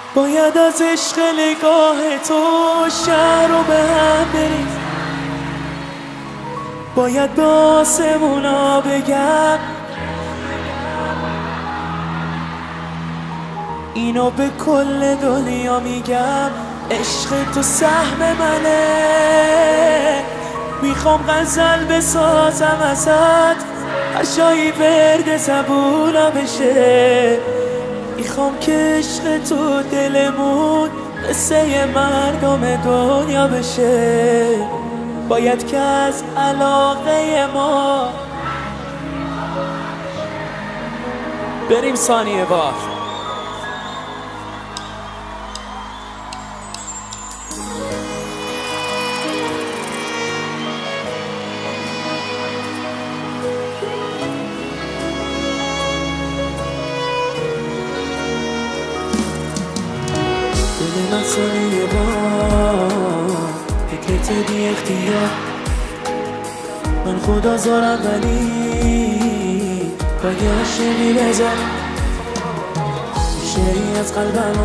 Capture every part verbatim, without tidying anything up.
باید از عشق نگاه تو شهر رو به هم بریم، باید به آسمونا بگم اینو به کل دنیا میگم، عشق تو سهم منه. میخوام غزل بسازم ازت، هر جایی ورد زبونا بشه. میخوام که عشق تو دلمون قصه مردم دنیا بشه. باید که از علاقه ما بریم ثانیه بار. دل من ثانیه بار فکرت بی اختیار، من خدا زارم ولی باید عاشقی بذار. شعری از قلبمو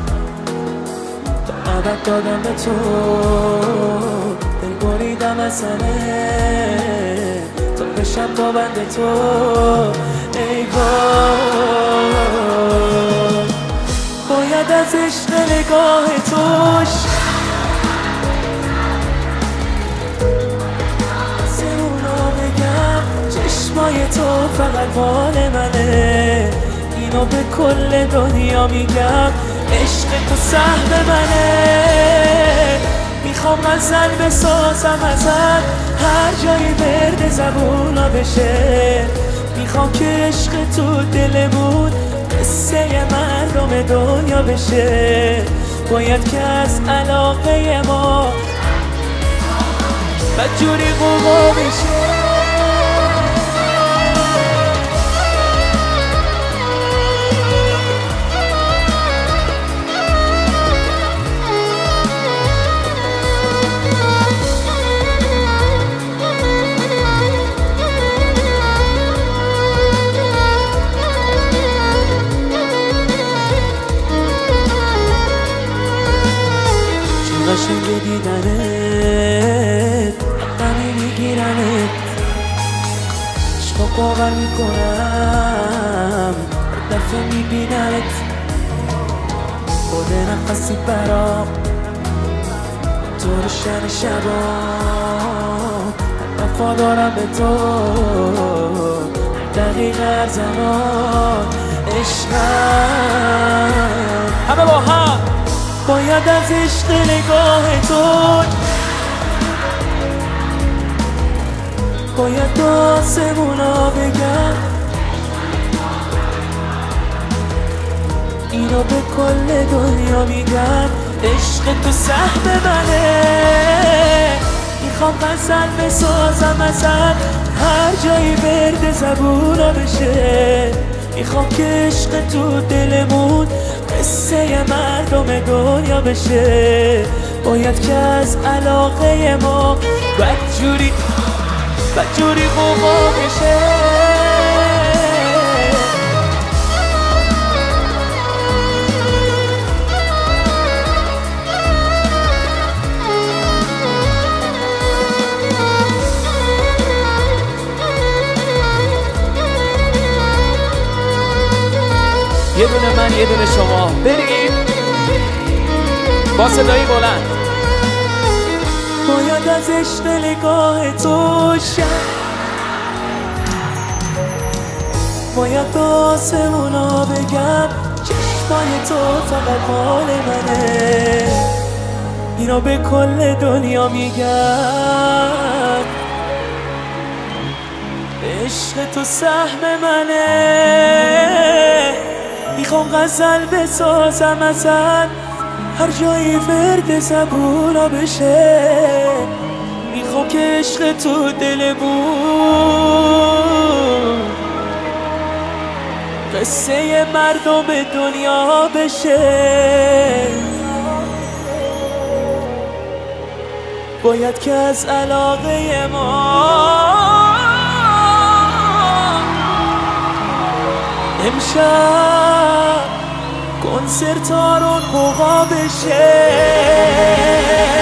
تا ابد دادم به تو، دل بریدم از سنه تا بشم تا بند تو. ای وای باید از عشق نگاه توش سرونا بگم، چشمای تو فقط مال منه. اینو به کل دنیا میگم، عشق تو سهم منه. میخوام غزل بسازم ازت، هر جایی ورد زبونا بشه. میخوام که عشق تو دلمون قصه مردم دنیا بشه. باید که از علاقه ما بدجوری قوقا بشه. قشنگ دیدنت غمی میگیرنت، عشقا باور میکنم هر دفعه میبینمت. خود نفسی برام تو روشن شبا، وفا دارم به تو دقیق هر زمان. عشقم همه با هم باید از عشق نگاه تو، باید به آسمونا بگم اینو به کل دنیا میگم، عشق تو سهم منه. میخوام غزل بسازم ازت، هر جایی ورد زبونا بشه. میخوام که عشق تو دلمون قصه مردم دنیا بشه. باید که از علاقه ما بدجوری بدجوری قوقا بشه. یه دونه من یه دونه شما، بریم با صدایی بلند. باید از عشق نگاه تو شد، باید به آسمونا بگم چشمای تو فقط مال منه. اینو به کل دنیا میگم، عشق تو سهم منه. میخوام غزل بسازم ازت، هر جایی ورد زبونا بشه. میخوام که عشق تو دلمون قصه مردم دنیا بشه. باید که از علاقه ما امشب کنسرت ها رو قوقا بشه.